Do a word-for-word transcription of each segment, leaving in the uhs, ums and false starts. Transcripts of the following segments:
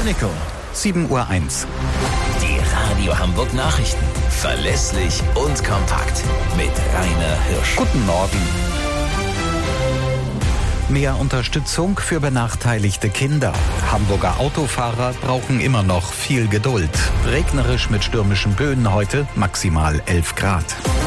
Chronicle, sieben Uhr eins. Die Radio Hamburg Nachrichten. Verlässlich und kompakt. Mit Rainer Hirsch. Guten Morgen. Mehr Unterstützung für benachteiligte Kinder. Hamburger Autofahrer brauchen immer noch viel Geduld. Regnerisch mit stürmischen Böen heute, maximal elf Grad.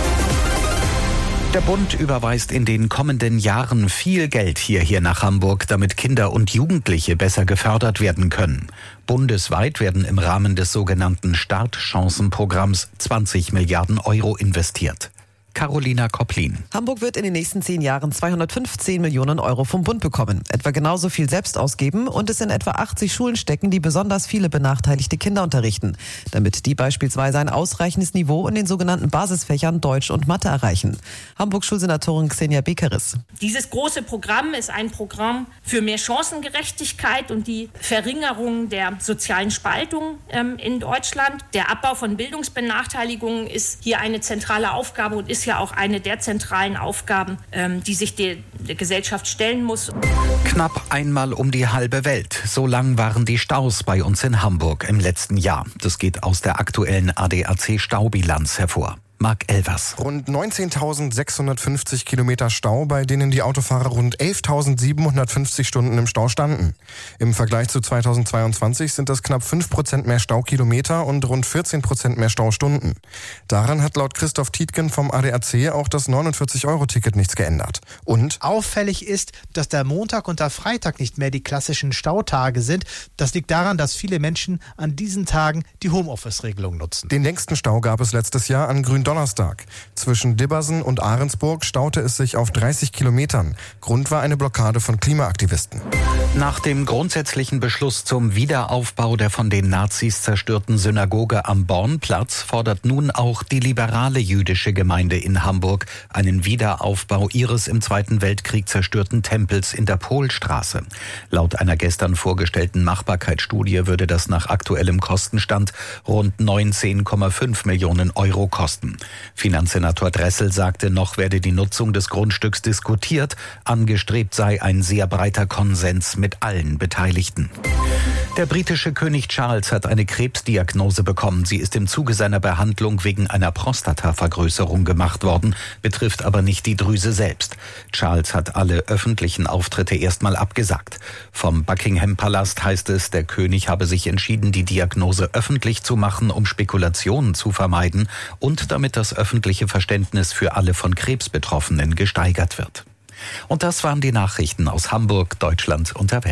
Der Bund überweist in den kommenden Jahren viel Geld hierher nach Hamburg, damit Kinder und Jugendliche besser gefördert werden können. Bundesweit werden im Rahmen des sogenannten Startchancenprogramms zwanzig Milliarden Euro investiert. Carolina Kopplin. Hamburg wird in den nächsten zehn Jahren zweihundertfünfzehn Millionen Euro vom Bund bekommen. Etwa genauso viel selbst ausgeben und es in etwa achtzig Schulen stecken, die besonders viele benachteiligte Kinder unterrichten, damit die beispielsweise ein ausreichendes Niveau in den sogenannten Basisfächern Deutsch und Mathe erreichen. Hamburgs Schulsenatorin Xenia Bekeris. Dieses große Programm ist ein Programm für mehr Chancengerechtigkeit und die Verringerung der sozialen Spaltung ähm, in Deutschland. Der Abbau von Bildungsbenachteiligungen ist hier eine zentrale Aufgabe und ist ja auch eine der zentralen Aufgaben, ähm, die sich die, die Gesellschaft stellen muss. Knapp einmal um die halbe Welt. So lang waren die Staus bei uns in Hamburg im letzten Jahr. Das geht aus der aktuellen A D A C-Staubilanz hervor. Marc Elvers. Rund neunzehntausendsechshundertfünfzig Kilometer Stau, bei denen die Autofahrer rund elftausendsiebenhundertfünfzig Stunden im Stau standen. Im Vergleich zu zweitausendzweiundzwanzig sind das knapp fünf Prozent mehr Staukilometer und rund vierzehn Prozent mehr Staustunden. Daran hat laut Christoph Tietgen vom A D A C auch das neunundvierzig Euro Ticket nichts geändert. Und auffällig ist, dass der Montag und der Freitag nicht mehr die klassischen Stautage sind. Das liegt daran, dass viele Menschen an diesen Tagen die Homeoffice-Regelung nutzen. Den längsten Stau gab es letztes Jahr an Gründonnerstag. Zwischen Dibbersen und Ahrensburg staute es sich auf dreißig Kilometern. Grund war eine Blockade von Klimaaktivisten. Nach dem grundsätzlichen Beschluss zum Wiederaufbau der von den Nazis zerstörten Synagoge am Bornplatz fordert nun auch die liberale jüdische Gemeinde in Hamburg einen Wiederaufbau ihres im Zweiten Weltkrieg zerstörten Tempels in der Polstraße. Laut einer gestern vorgestellten Machbarkeitsstudie würde das nach aktuellem Kostenstand rund neunzehn Komma fünf Millionen Euro kosten. Finanzsenator Dressel sagte, noch werde die Nutzung des Grundstücks diskutiert. Angestrebt sei ein sehr breiter Konsens mit allen Beteiligten. Der britische König Charles hat eine Krebsdiagnose bekommen. Sie ist im Zuge seiner Behandlung wegen einer Prostatavergrößerung gemacht worden, betrifft aber nicht die Drüse selbst. Charles hat alle öffentlichen Auftritte erstmal abgesagt. Vom Buckingham Palast heißt es, der König habe sich entschieden, die Diagnose öffentlich zu machen, um Spekulationen zu vermeiden und damit das öffentliche Verständnis für alle von Krebs Betroffenen gesteigert wird. Und das waren die Nachrichten aus Hamburg, Deutschland und der Welt.